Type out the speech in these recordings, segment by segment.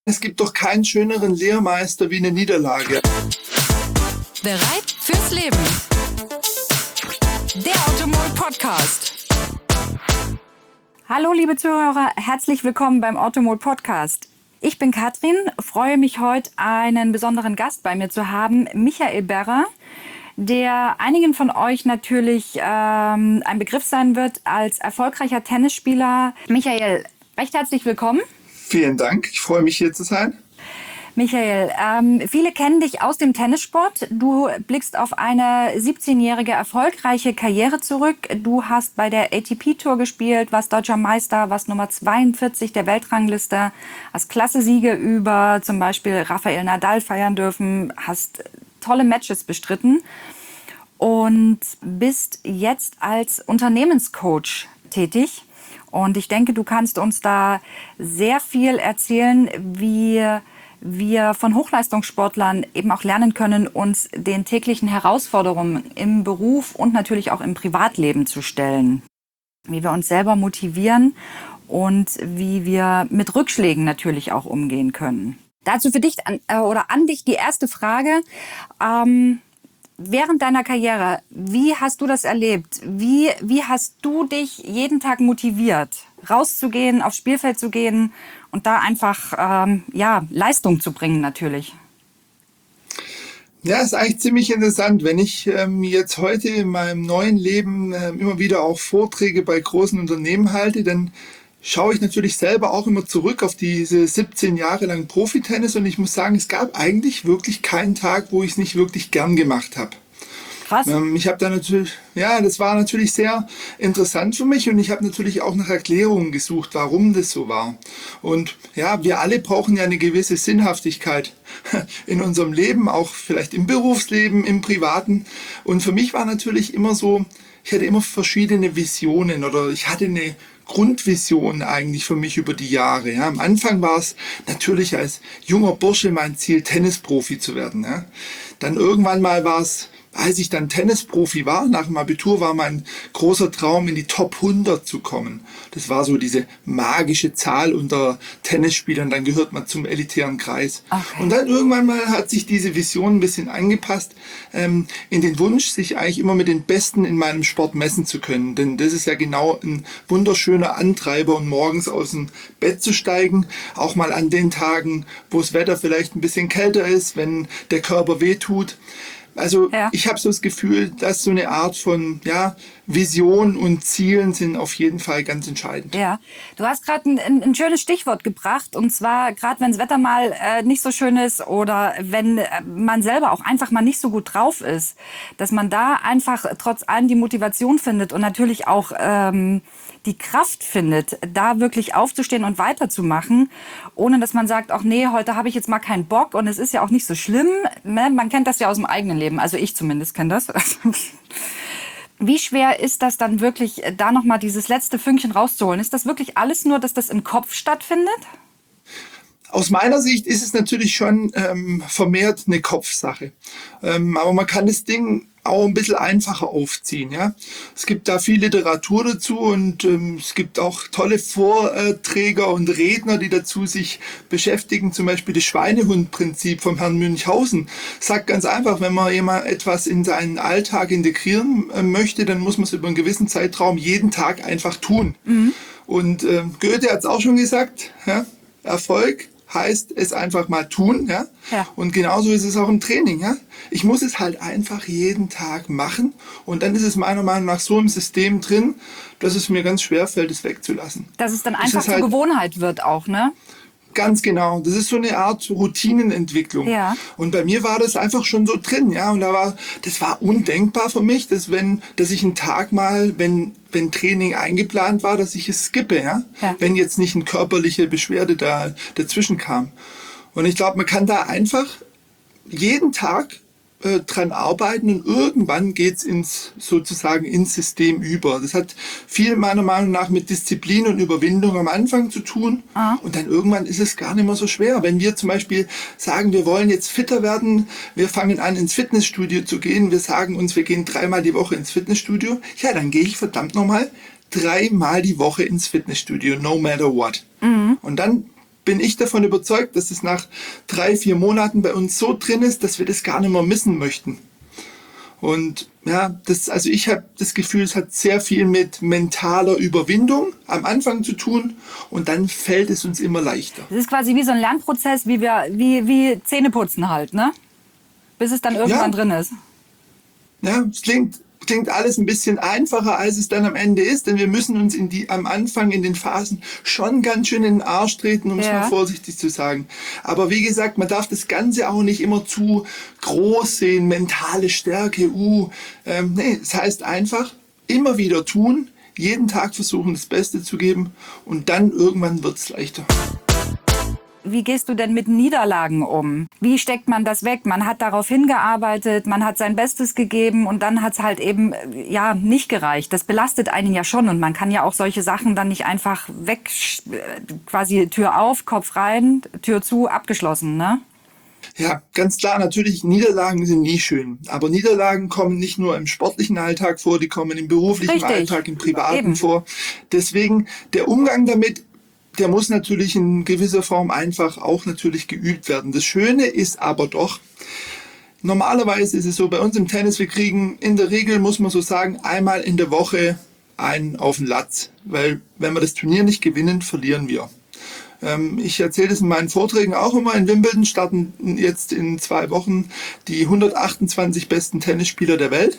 Es gibt doch keinen schöneren Lehrmeister wie eine Niederlage. Bereit fürs Leben. Der Automol-Podcast. Hallo liebe Zuhörer, herzlich willkommen beim Automol-Podcast. Ich bin Katrin, freue mich heute einen besonderen Gast bei mir zu haben, Michael Berrer, der einigen von euch natürlich ein Begriff sein wird als erfolgreicher Tennisspieler. Michael, recht herzlich willkommen. Vielen Dank, ich freue mich hier zu sein. Michael, viele kennen dich aus dem Tennissport. Du blickst auf eine 17-jährige erfolgreiche Karriere zurück. Du hast bei der ATP-Tour gespielt, warst deutscher Meister, warst Nummer 42 der Weltrangliste, hast klasse Siege über zum Beispiel Rafael Nadal feiern dürfen, hast tolle Matches bestritten und bist jetzt als Unternehmenscoach tätig. Und ich denke, du kannst uns da sehr viel erzählen, wie wir von Hochleistungssportlern eben auch lernen können, uns den täglichen Herausforderungen im Beruf und natürlich auch im Privatleben zu stellen. Wie wir uns selber motivieren und wie wir mit Rückschlägen natürlich auch umgehen können. Dazu für dich an dich die erste Frage. Während deiner Karriere, wie hast du das erlebt? Wie hast du dich jeden Tag motiviert, rauszugehen, aufs Spielfeld zu gehen und da einfach Leistung zu bringen natürlich? Ja, ist eigentlich ziemlich interessant. Wenn ich jetzt heute in meinem neuen Leben immer wieder auch Vorträge bei großen Unternehmen halte, dann schaue ich natürlich selber auch immer zurück auf diese 17 Jahre lang Profitennis und ich muss sagen, es gab eigentlich wirklich keinen Tag, wo ich es nicht wirklich gern gemacht habe. Krass. Ich habe da natürlich, das war natürlich sehr interessant für mich und ich habe natürlich auch nach Erklärungen gesucht, warum das so war. Und ja, wir alle brauchen ja eine gewisse Sinnhaftigkeit in unserem Leben, auch vielleicht im Berufsleben, im Privaten. Und für mich war natürlich immer so, ich hatte immer verschiedene Visionen oder ich hatte eine Grundvision eigentlich für mich über die Jahre. Ja. Am Anfang war es natürlich als junger Bursche mein Ziel, Tennisprofi zu werden. Ja. Dann irgendwann mal war es, als ich dann Tennisprofi war, nach dem Abitur war mein großer Traum, in die Top 100 zu kommen. Das war so diese magische Zahl unter Tennisspielern, dann gehört man zum elitären Kreis. Okay. Und dann irgendwann mal hat sich diese Vision ein bisschen angepasst, in den Wunsch, sich eigentlich immer mit den Besten in meinem Sport messen zu können. Denn das ist ja genau ein wunderschöner Antreiber, und morgens aus dem Bett zu steigen, auch mal an den Tagen, wo das Wetter vielleicht ein bisschen kälter ist, wenn der Körper wehtut. Also Ich habe so das Gefühl, dass so eine Art von Vision und Zielen sind auf jeden Fall ganz entscheidend. Ja, du hast gerade ein schönes Stichwort gebracht, und zwar gerade wenn das Wetter mal nicht so schön ist oder wenn man selber auch einfach mal nicht so gut drauf ist, dass man da einfach trotz allem die Motivation findet und natürlich auch die Kraft findet, da wirklich aufzustehen und weiterzumachen, ohne dass man sagt, ach nee, heute habe ich jetzt mal keinen Bock und es ist ja auch nicht so schlimm. Man kennt das ja aus dem eigenen Leben, also ich zumindest kenne das. Wie schwer ist das dann wirklich, da nochmal dieses letzte Fünkchen rauszuholen? Ist das wirklich alles nur, dass das im Kopf stattfindet? Aus meiner Sicht ist es natürlich schon vermehrt eine Kopfsache. Aber man kann das Ding auch ein bisschen einfacher aufziehen. Ja? Es gibt da viel Literatur dazu und es gibt auch tolle Vorträger und Redner, die dazu sich beschäftigen. Zum Beispiel das Schweinehund-Prinzip von Herrn Münchhausen sagt ganz einfach, wenn man jemand etwas in seinen Alltag integrieren möchte, dann muss man es über einen gewissen Zeitraum jeden Tag einfach tun. Mhm. Und Goethe hat es auch schon gesagt, ja? Erfolg heißt es einfach mal tun, ja? Ja. Und genauso ist es auch im Training, ja. Ich muss es halt einfach jeden Tag machen und dann ist es meiner Meinung nach so im System drin, dass es mir ganz schwer fällt, es wegzulassen. Dass es dann einfach zur Gewohnheit wird auch, ne? Ganz genau. Das ist so eine Art Routinenentwicklung. Ja. Und bei mir war das einfach schon so drin, ja. Und das war undenkbar für mich, dass ich einen Tag mal, wenn Training eingeplant war, dass ich es skippe, ja. Wenn jetzt nicht eine körperliche Beschwerde dazwischen kam. Und ich glaube, man kann da einfach jeden Tag dran arbeiten und irgendwann geht's ins System über. Das hat viel meiner Meinung nach mit Disziplin und Überwindung am Anfang zu tun. Und dann irgendwann ist es gar nicht mehr so schwer. Wenn wir zum Beispiel sagen, wir wollen jetzt fitter werden, wir fangen an ins Fitnessstudio zu gehen, wir sagen uns, wir gehen 3-mal die Woche ins Fitnessstudio, ja, dann gehe ich verdammt nochmal 3-mal die Woche ins Fitnessstudio, no matter what. Mhm. Und dann bin ich davon überzeugt, dass es nach 3-4 Monaten bei uns so drin ist, dass wir das gar nicht mehr missen möchten. Und ja, also ich habe das Gefühl, es hat sehr viel mit mentaler Überwindung am Anfang zu tun und dann fällt es uns immer leichter. Das ist quasi wie so ein Lernprozess, wie Zähneputzen halt, ne? Bis es dann irgendwann drin ist. Ja, es klingt alles ein bisschen einfacher, als es dann am Ende ist, denn wir müssen uns am Anfang in den Phasen schon ganz schön in den Arsch treten, um es mal vorsichtig zu sagen. Aber wie gesagt, man darf das Ganze auch nicht immer zu groß sehen, mentale Stärke, nee, es heißt einfach, immer wieder tun, jeden Tag versuchen, das Beste zu geben und dann irgendwann wird es leichter. Wie gehst du denn mit Niederlagen um? Wie steckt man das weg? Man hat darauf hingearbeitet, man hat sein Bestes gegeben und dann hat es halt eben nicht gereicht. Das belastet einen ja schon und man kann ja auch solche Sachen dann nicht einfach weg, quasi Tür auf, Kopf rein, Tür zu, abgeschlossen, ne? Ja, ganz klar, natürlich, Niederlagen sind nie schön. Aber Niederlagen kommen nicht nur im sportlichen Alltag vor, die kommen im beruflichen Alltag, im privaten vor. Deswegen, der Umgang damit, der muss natürlich in gewisser Form einfach auch natürlich geübt werden. Das Schöne ist aber doch, normalerweise ist es so bei uns im Tennis, wir kriegen in der Regel, muss man so sagen, einmal in der Woche einen auf den Latz. Weil wenn wir das Turnier nicht gewinnen, verlieren wir. Ich erzähle das in meinen Vorträgen auch immer. In Wimbledon starten jetzt in 2 Wochen die 128 besten Tennisspieler der Welt.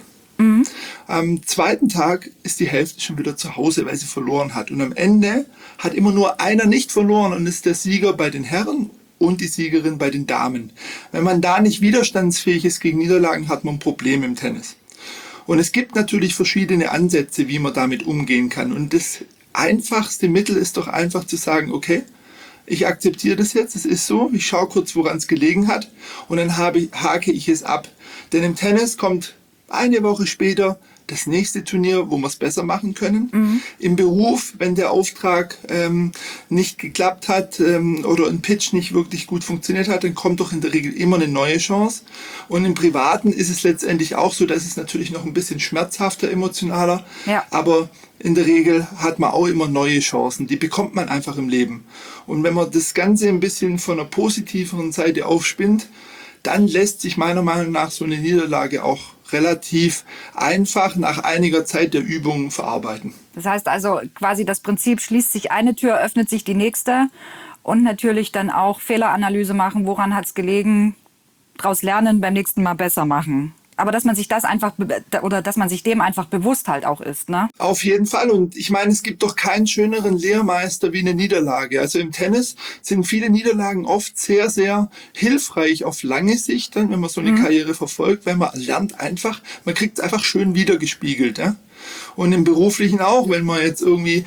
Am zweiten Tag ist die Hälfte schon wieder zu Hause, weil sie verloren hat. Und am Ende hat immer nur einer nicht verloren und ist der Sieger bei den Herren und die Siegerin bei den Damen. Wenn man da nicht widerstandsfähig ist gegen Niederlagen, hat man ein Problem im Tennis. Und es gibt natürlich verschiedene Ansätze, wie man damit umgehen kann. Und das einfachste Mittel ist doch einfach zu sagen, okay, ich akzeptiere das jetzt, es ist so, ich schaue kurz, woran es gelegen hat und dann hake ich es ab. Denn im Tennis kommt eine Woche später das nächste Turnier, wo wir es besser machen können. Im Beruf, wenn der Auftrag nicht geklappt hat oder ein Pitch nicht wirklich gut funktioniert hat, dann kommt doch in der Regel immer eine neue Chance. Und im Privaten ist es letztendlich auch so, dass es natürlich noch ein bisschen schmerzhafter, emotionaler, aber in der Regel hat man auch immer neue Chancen. Die bekommt man einfach im Leben. Und wenn man das Ganze ein bisschen von einer positiveren Seite aufspinnt, dann lässt sich meiner Meinung nach so eine Niederlage auch relativ einfach nach einiger Zeit der Übung verarbeiten. Das heißt also quasi das Prinzip, schließt sich eine Tür, öffnet sich die nächste und natürlich dann auch Fehleranalyse machen, woran hat es gelegen, daraus lernen, beim nächsten Mal besser machen. Aber dass man sich das einfach, oder dass man sich dem einfach bewusst halt auch ist, ne? Auf jeden Fall. Und ich meine, es gibt doch keinen schöneren Lehrmeister wie eine Niederlage. Also im Tennis sind viele Niederlagen oft sehr, sehr hilfreich auf lange Sicht, dann, wenn man so eine Karriere verfolgt, weil man lernt einfach, man kriegt es einfach schön wiedergespiegelt, ja? Und im Beruflichen auch, wenn man jetzt irgendwie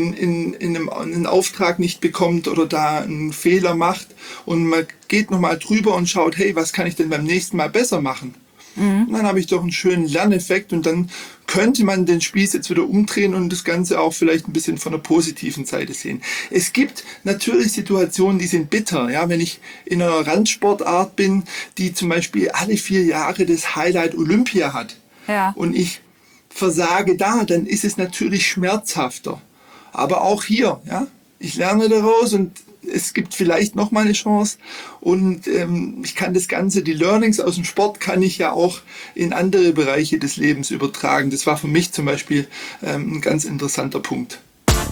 in einen Auftrag nicht bekommt oder da einen Fehler macht und man geht nochmal drüber und schaut, hey, was kann ich denn beim nächsten Mal besser machen? Und dann habe ich doch einen schönen Lerneffekt und dann könnte man den Spieß jetzt wieder umdrehen und das Ganze auch vielleicht ein bisschen von der positiven Seite sehen. Es gibt natürlich Situationen, die sind bitter. Ja, wenn ich in einer Randsportart bin, die zum Beispiel alle 4 Jahre das Highlight Olympia hat und ich versage da, dann ist es natürlich schmerzhafter. Aber auch hier, ja, ich lerne daraus und es gibt vielleicht noch mal eine Chance und ich kann das Ganze, die Learnings aus dem Sport kann ich ja auch in andere Bereiche des Lebens übertragen. Das war für mich zum Beispiel ein ganz interessanter Punkt.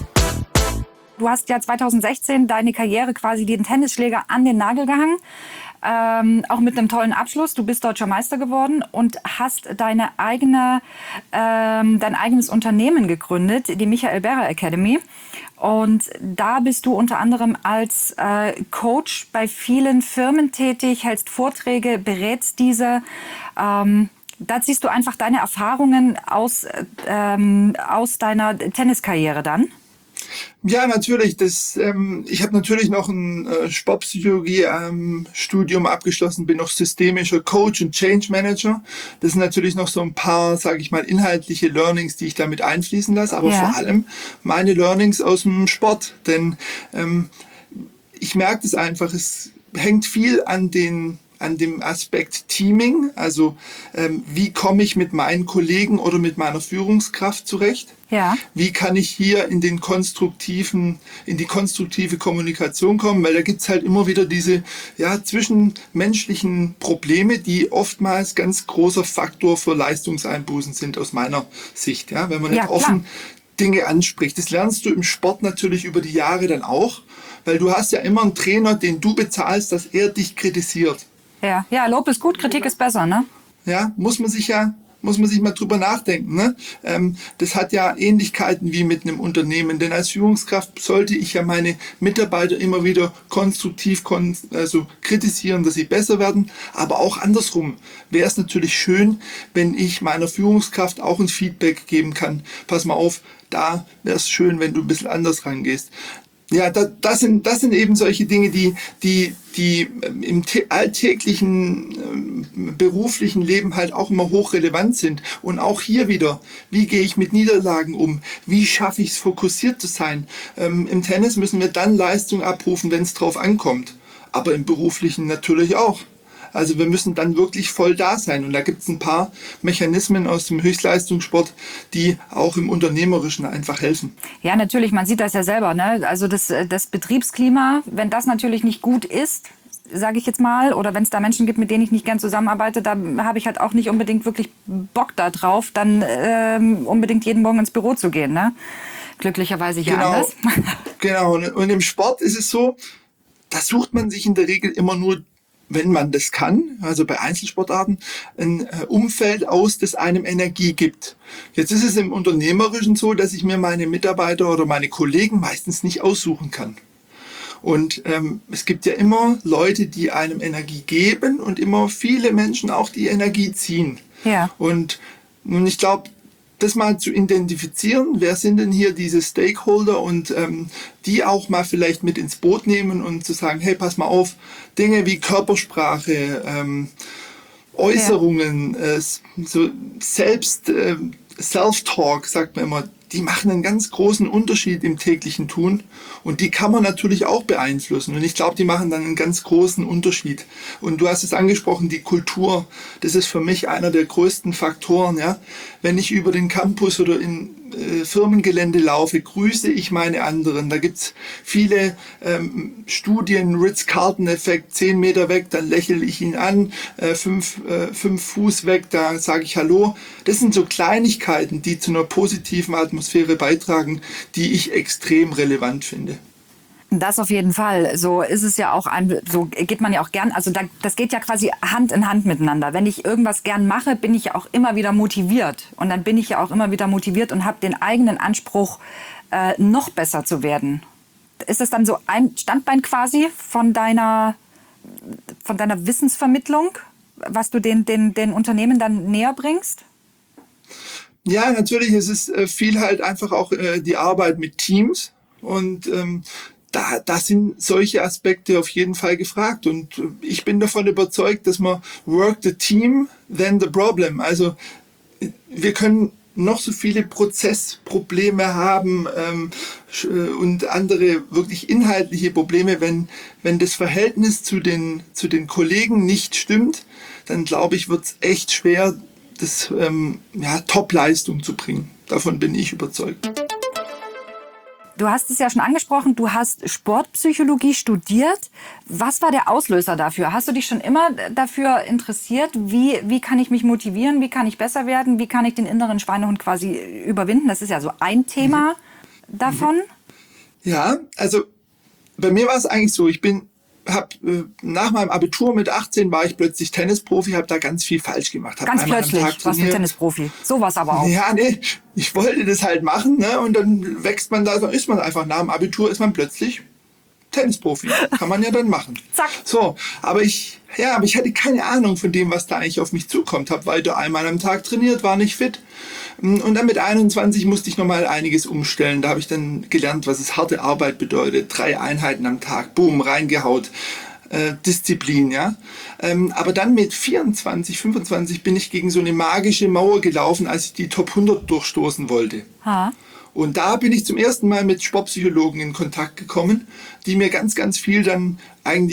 Du hast ja 2016 deine Karriere quasi den Tennisschläger an den Nagel gehangen, auch mit einem tollen Abschluss. Du bist Deutscher Meister geworden und hast dein eigenes Unternehmen gegründet, die Michael Berrer Academy. Und da bist du unter anderem als Coach bei vielen Firmen tätig, hältst Vorträge, berätst diese. Da ziehst du einfach deine Erfahrungen aus deiner Tenniskarriere dann? Ja, natürlich. Ich habe natürlich noch ein Sportpsychologie-Studium abgeschlossen, bin noch systemischer Coach und Change Manager. Das sind natürlich noch so ein paar, sage ich mal, inhaltliche Learnings, die ich damit einfließen lasse, aber vor allem meine Learnings aus dem Sport. Denn ich merke das einfach, es hängt viel an den an dem Aspekt Teaming, also wie komme ich mit meinen Kollegen oder mit meiner Führungskraft zurecht? Ja. Wie kann ich hier in die konstruktive Kommunikation kommen? Weil da gibt's halt immer wieder diese zwischenmenschlichen Probleme, die oftmals ganz großer Faktor für Leistungseinbußen sind aus meiner Sicht. Ja? Wenn man nicht offen Dinge anspricht. Das lernst du im Sport natürlich über die Jahre dann auch, weil du hast ja immer einen Trainer, den du bezahlst, dass er dich kritisiert. Ja, Lob ist gut, Kritik ist besser, ne? Ja, muss man sich mal drüber nachdenken. Ne? Das hat ja Ähnlichkeiten wie mit einem Unternehmen, denn als Führungskraft sollte ich ja meine Mitarbeiter immer wieder konstruktiv kritisieren, dass sie besser werden, aber auch andersrum wäre es natürlich schön, wenn ich meiner Führungskraft auch ein Feedback geben kann. Pass mal auf, da wäre es schön, wenn du ein bisschen anders rangehst. Ja, das sind eben solche Dinge, die im alltäglichen beruflichen Leben halt auch immer hochrelevant sind. Und auch hier wieder, wie gehe ich mit Niederlagen um? Wie schaffe ich es, fokussiert zu sein? Im Tennis müssen wir dann Leistung abrufen, wenn es drauf ankommt. Aber im beruflichen natürlich auch. Also wir müssen dann wirklich voll da sein. Und da gibt es ein paar Mechanismen aus dem Höchstleistungssport, die auch im Unternehmerischen einfach helfen. Ja, natürlich, man sieht das ja selber, ne? Also das Betriebsklima, wenn das natürlich nicht gut ist, sage ich jetzt mal, oder wenn es da Menschen gibt, mit denen ich nicht gern zusammenarbeite, da habe ich halt auch nicht unbedingt wirklich Bock da drauf, dann unbedingt jeden Morgen ins Büro zu gehen, ne? Glücklicherweise hier anders. Genau, und im Sport ist es so, da sucht man sich in der Regel immer nur, wenn man das kann, also bei Einzelsportarten, ein Umfeld aus, das einem Energie gibt. Jetzt ist es im Unternehmerischen so, dass ich mir meine Mitarbeiter oder meine Kollegen meistens nicht aussuchen kann. Und es gibt ja immer Leute, die einem Energie geben und immer viele Menschen auch die Energie ziehen. Ja. Und nun, ich glaube, das mal zu identifizieren, wer sind denn hier diese Stakeholder und die auch mal vielleicht mit ins Boot nehmen und zu sagen, hey, pass mal auf, Dinge wie Körpersprache, Äußerungen, Self-Talk, sagt man immer, die machen einen ganz großen Unterschied im täglichen Tun und die kann man natürlich auch beeinflussen und ich glaube, die machen dann einen ganz großen Unterschied. Und du hast es angesprochen, die Kultur, das ist für mich einer der größten Faktoren. Ja? Wenn ich über den Campus oder in Firmengelände laufe, grüße ich meine anderen. Da gibt's viele Studien, Ritz-Carlton-Effekt, 10 Meter weg, dann lächle ich ihn an, 5 Fuß weg, da sage ich Hallo. Das sind so Kleinigkeiten, die zu einer positiven Atmosphäre beitragen, die ich extrem relevant finde. Das auf jeden Fall. So ist es ja auch, so geht man ja auch gern, also das geht ja quasi Hand in Hand miteinander. Wenn ich irgendwas gern mache, bin ich ja auch immer wieder motiviert. Und dann bin ich ja auch immer wieder motiviert und habe den eigenen Anspruch, noch besser zu werden. Ist das dann so ein Standbein quasi von deiner Wissensvermittlung, was du den Unternehmen dann näher bringst? Ja, natürlich ist es viel halt einfach auch die Arbeit mit Teams und da sind solche Aspekte auf jeden Fall gefragt und ich bin davon überzeugt, dass man work the team, then the problem. Also wir können noch so viele Prozessprobleme haben und andere wirklich inhaltliche Probleme, wenn das Verhältnis zu den Kollegen nicht stimmt, dann glaube ich, wird es echt schwer, das Top-Leistung zu bringen. Davon bin ich überzeugt. Du hast es ja schon angesprochen, du hast Sportpsychologie studiert. Was war der Auslöser dafür? Hast du dich schon immer dafür interessiert? Wie kann ich mich motivieren? Wie kann ich besser werden? Wie kann ich den inneren Schweinehund quasi überwinden? Das ist ja so ein Thema davon. Ja, also bei mir war es eigentlich so, nach meinem Abitur mit 18 war ich plötzlich Tennisprofi, habe da ganz viel falsch gemacht. Ganz plötzlich warst du Tennisprofi. Sowas aber auch. Ja, nee, ich wollte das halt machen, ne? Und dann wächst man da, dann ist man einfach nach dem Abitur ist man plötzlich Tennisprofi. Kann man ja dann machen. Zack. So, aber ich hatte keine Ahnung von dem, was da eigentlich auf mich zukommt. Habe weiter einmal am Tag trainiert, war nicht fit. Und dann mit 21 musste ich nochmal einiges umstellen. Da habe ich dann gelernt, was es harte Arbeit bedeutet. 3 Einheiten am Tag, boom, reingehaut. Disziplin, ja. Aber dann mit 24, 25 bin ich gegen so eine magische Mauer gelaufen, als ich die Top 100 durchstoßen wollte. Ha. Und da bin ich zum ersten Mal mit Sportpsychologen in Kontakt gekommen, die mir ganz, ganz viel dann eigentlich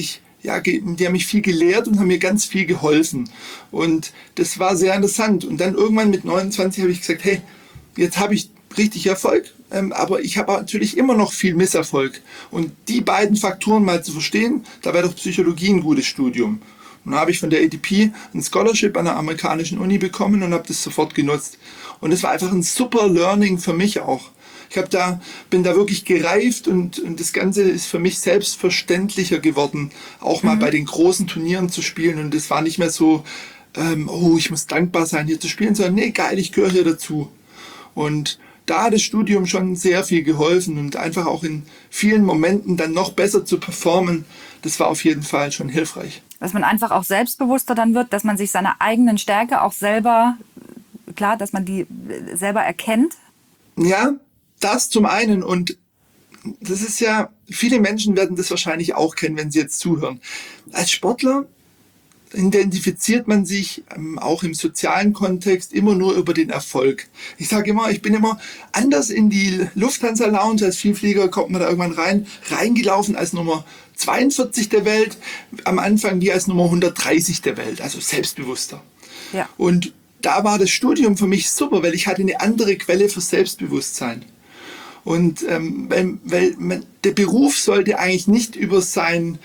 die haben mich viel gelehrt und haben mir ganz viel geholfen. Und das war sehr interessant. Und dann irgendwann mit 29 habe ich gesagt, hey, jetzt habe ich richtig Erfolg, aber ich habe natürlich immer noch viel Misserfolg. Und die beiden Faktoren mal zu verstehen, da wäre doch Psychologie ein gutes Studium. Und dann habe ich von der ATP ein Scholarship an der amerikanischen Uni bekommen und habe das sofort genutzt. Und es war einfach ein super Learning für mich auch. Bin da wirklich gereift und das Ganze ist für mich selbstverständlicher geworden, auch mal bei den großen Turnieren zu spielen. Und es war nicht mehr so, ich muss dankbar sein, hier zu spielen, sondern nee, geil, ich gehöre hier dazu. Und da hat das Studium schon sehr viel geholfen und einfach auch in vielen Momenten dann noch besser zu performen, das war auf jeden Fall schon hilfreich. Dass man einfach auch selbstbewusster dann wird, dass man sich seiner eigenen Stärke auch selber, klar, dass man die selber erkennt. Ja, das zum einen. Und das ist ja, viele Menschen werden das wahrscheinlich auch kennen, wenn sie jetzt zuhören. Als Sportler identifiziert man sich auch im sozialen Kontext immer nur über den Erfolg. Ich sage immer, ich bin immer anders in die Lufthansa Lounge als Vielflieger, kommt man da irgendwann reingelaufen als Nummer 42 der Welt, am Anfang wie als Nummer 130 der Welt, also selbstbewusster. Ja. Und da war das Studium für mich super, weil ich hatte eine andere Quelle für Selbstbewusstsein. Und der Beruf sollte eigentlich nicht über sein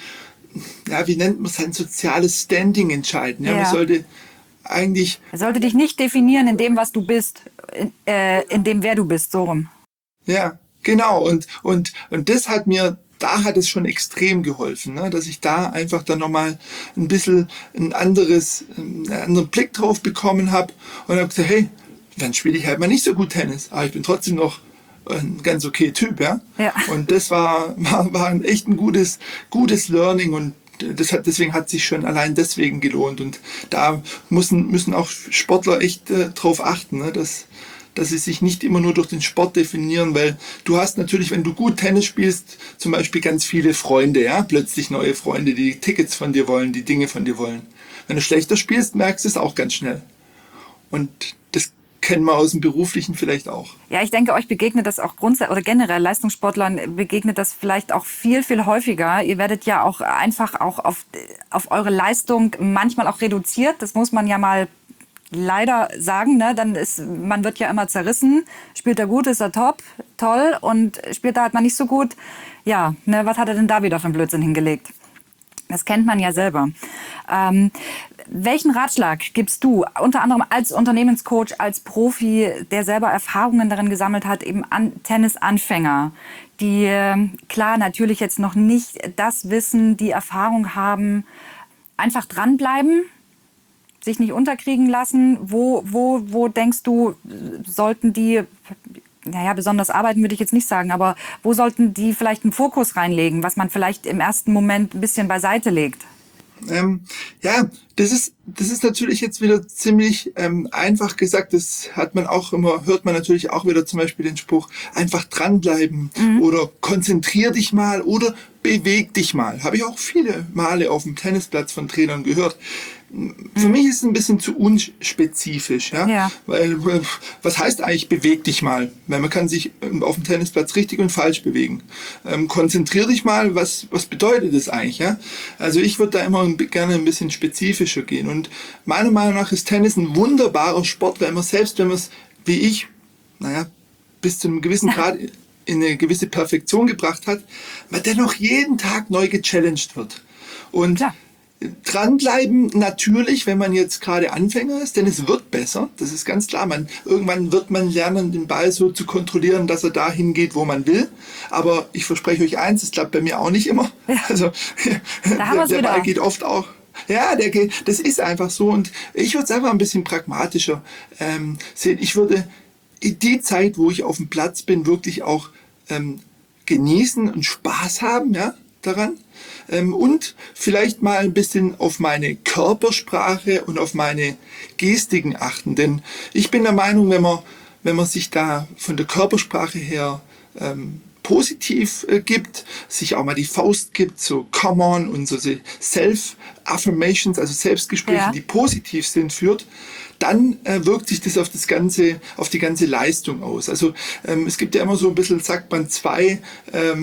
soziales Standing entscheiden. Ja? Man sollte eigentlich... Er sollte dich nicht definieren in dem, was du bist, in dem, wer du bist, so rum. Ja, genau. Und das hat mir, da hat es schon extrem geholfen, ne? Dass ich da einfach dann nochmal ein bisschen einen anderen Blick drauf bekommen habe und habe gesagt, hey, dann spiele ich halt mal nicht so gut Tennis, aber ich bin trotzdem noch ein ganz okay Typ, ja. Und das war ein echt ein gutes Learning und deswegen hat sich schon allein deswegen gelohnt und da müssen auch Sportler echt drauf achten, ne, dass sie sich nicht immer nur durch den Sport definieren, weil du hast natürlich, wenn du gut Tennis spielst, zum Beispiel ganz viele Freunde, ja, plötzlich neue Freunde, die Tickets von dir wollen, die Dinge von dir wollen. Wenn du schlechter spielst, merkst du es auch ganz schnell. Und das kennen wir aus dem Beruflichen vielleicht auch. Ja, ich denke, euch begegnet das auch grundsätzlich, oder generell Leistungssportlern begegnet das vielleicht auch viel, viel häufiger. Ihr werdet ja auch einfach auch auf eure Leistung manchmal auch reduziert. Das muss man ja mal leider sagen, ne? Man wird ja immer zerrissen. Spielt er gut, ist er top, toll. Und spielt er halt mal nicht so gut. Ja, ne, was hat er denn da wieder für einen Blödsinn hingelegt? Das kennt man ja selber. Welchen Ratschlag gibst du, unter anderem als Unternehmenscoach, als Profi, der selber Erfahrungen darin gesammelt hat, eben an Tennisanfänger, die klar natürlich jetzt noch nicht das Wissen, die Erfahrung haben, einfach dranbleiben, sich nicht unterkriegen lassen? Wo denkst du, sollten die, besonders arbeiten würde ich jetzt nicht sagen, aber wo sollten die vielleicht einen Fokus reinlegen, was man vielleicht im ersten Moment ein bisschen beiseite legt? Das ist natürlich jetzt wieder ziemlich einfach gesagt. Das hört man natürlich auch wieder zum Beispiel den Spruch, einfach dranbleiben oder konzentrier dich mal oder beweg dich mal. Habe ich auch viele Male auf dem Tennisplatz von Trainern gehört. Für mich ist es ein bisschen zu unspezifisch, ja? Weil, was heißt eigentlich beweg dich mal? Weil man kann sich auf dem Tennisplatz richtig und falsch bewegen. Konzentrier dich mal, was bedeutet das eigentlich, ja? Also ich würde da immer gerne ein bisschen spezifischer gehen und meiner Meinung nach ist Tennis ein wunderbarer Sport, weil man selbst, wenn man es, wie ich, bis zu einem gewissen Grad in eine gewisse Perfektion gebracht hat, man dennoch jeden Tag neu gechallenged wird. Und dranbleiben natürlich, wenn man jetzt gerade Anfänger ist, denn es wird besser, das ist ganz klar. Irgendwann wird man lernen, den Ball so zu kontrollieren, dass er dahin geht, wo man will. Aber ich verspreche euch eins, es klappt bei mir auch nicht immer. Also der Ball geht oft auch. Ja, das ist einfach so. Und ich würde es einfach ein bisschen pragmatischer sehen. Ich würde die Zeit, wo ich auf dem Platz bin, wirklich auch genießen und Spaß haben, ja, daran. Und vielleicht mal ein bisschen auf meine Körpersprache und auf meine Gestiken achten. Denn ich bin der Meinung, wenn man sich da von der Körpersprache her positiv gibt, sich auch mal die Faust gibt, so come on und so Self-Affirmations, also Selbstgespräche, die positiv sind, führt, dann wirkt sich das auf die ganze Leistung aus. Also es gibt ja immer so ein bisschen, sagt man, zwei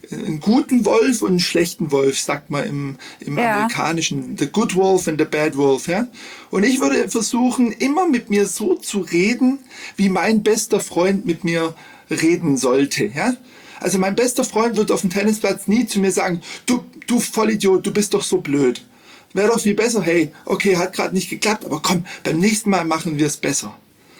einen guten Wolf und einen schlechten Wolf, sagt man im Amerikanischen. The good wolf and the bad wolf. Ja? Und ich würde versuchen, immer mit mir so zu reden, wie mein bester Freund mit mir reden sollte. Ja? Also mein bester Freund wird auf dem Tennisplatz nie zu mir sagen, du Vollidiot, du bist doch so blöd. Wäre doch viel besser, hey, okay, hat gerade nicht geklappt, aber komm, beim nächsten Mal machen wir es besser.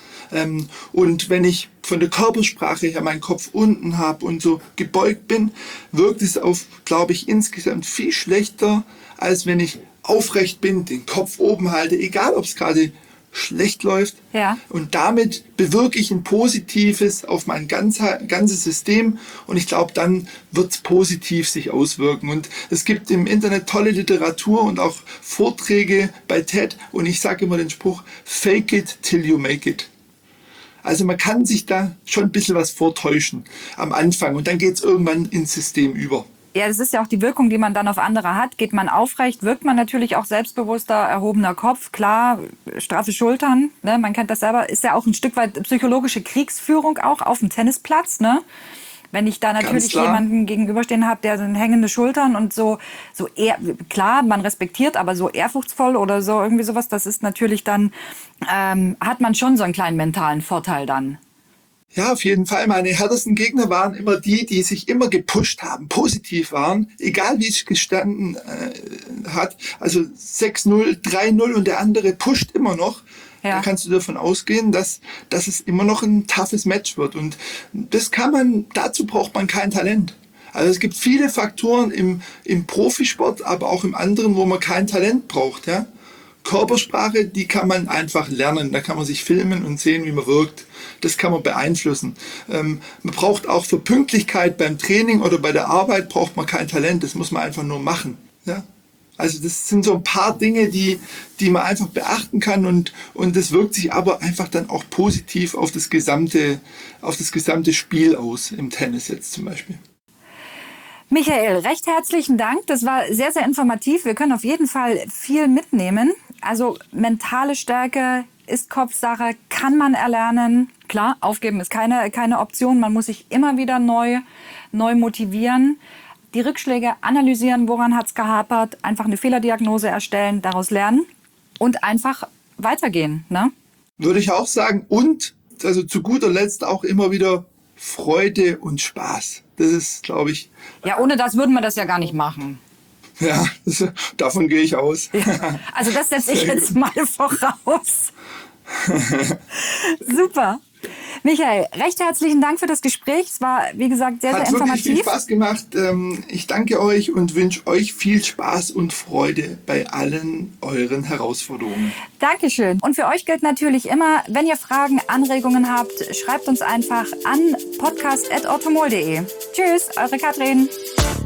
Und wenn ich von der Körpersprache her meinen Kopf unten habe und so gebeugt bin, wirkt es auf, glaube ich, insgesamt viel schlechter, als wenn ich aufrecht bin, den Kopf oben halte, egal ob es gerade schlecht läuft. Ja. Und damit bewirke ich ein Positives auf mein ganzes System und ich glaube, dann wird es positiv sich auswirken. Und es gibt im Internet tolle Literatur und auch Vorträge bei TED und ich sage immer den Spruch, fake it till you make it. Also man kann sich da schon ein bisschen was vortäuschen am Anfang und dann geht es irgendwann ins System über. Ja, das ist ja auch die Wirkung, die man dann auf andere hat. Geht man aufrecht, wirkt man natürlich auch selbstbewusster, erhobener Kopf, klar, straffe Schultern, ne? Man kennt das selber, ist ja auch ein Stück weit psychologische Kriegsführung auch auf dem Tennisplatz, ne? Wenn ich da natürlich jemanden gegenüberstehen habe, der so hängende Schultern und so eher, klar, man respektiert, aber so ehrfurchtsvoll oder so irgendwie sowas, das ist natürlich dann, hat man schon so einen kleinen mentalen Vorteil dann. Ja, auf jeden Fall. Meine härtesten Gegner waren immer die sich immer gepusht haben, positiv waren, egal wie es gestanden hat. Also 6-0, 3-0 und der andere pusht immer noch. Ja. Da kannst du davon ausgehen, dass es immer noch ein toughes Match wird. Und dazu braucht man kein Talent. Also es gibt viele Faktoren im Profisport, aber auch im anderen, wo man kein Talent braucht. Ja? Körpersprache, die kann man einfach lernen. Da kann man sich filmen und sehen, wie man wirkt. Das kann man beeinflussen. Man braucht auch für Pünktlichkeit beim Training oder bei der Arbeit braucht man kein Talent. Das muss man einfach nur machen. Ja? Also das sind so ein paar Dinge, die man einfach beachten kann und das wirkt sich aber einfach dann auch positiv auf das gesamte Spiel aus, im Tennis jetzt zum Beispiel. Michael, recht herzlichen Dank. Das war sehr, sehr informativ. Wir können auf jeden Fall viel mitnehmen. Also mentale Stärke ist Kopfsache, kann man erlernen. Klar, aufgeben ist keine Option. Man muss sich immer wieder neu motivieren. Die Rückschläge analysieren, woran hat es gehapert, einfach eine Fehlerdiagnose erstellen, daraus lernen und einfach weitergehen. Ne? Würde ich auch sagen. Und also zu guter Letzt auch immer wieder Freude und Spaß. Das ist, glaube ich... Ja, ohne das würden wir das ja gar nicht machen. Ja, davon gehe ich aus. Ja, also das setze ich jetzt mal voraus. Super. Michael, recht herzlichen Dank für das Gespräch. Es war, wie gesagt, sehr, sehr informativ. Hat wirklich viel Spaß gemacht. Ich danke euch und wünsche euch viel Spaß und Freude bei allen euren Herausforderungen. Dankeschön. Und für euch gilt natürlich immer, wenn ihr Fragen, Anregungen habt, schreibt uns einfach an podcast@orthomol.de. Tschüss, eure Katrin.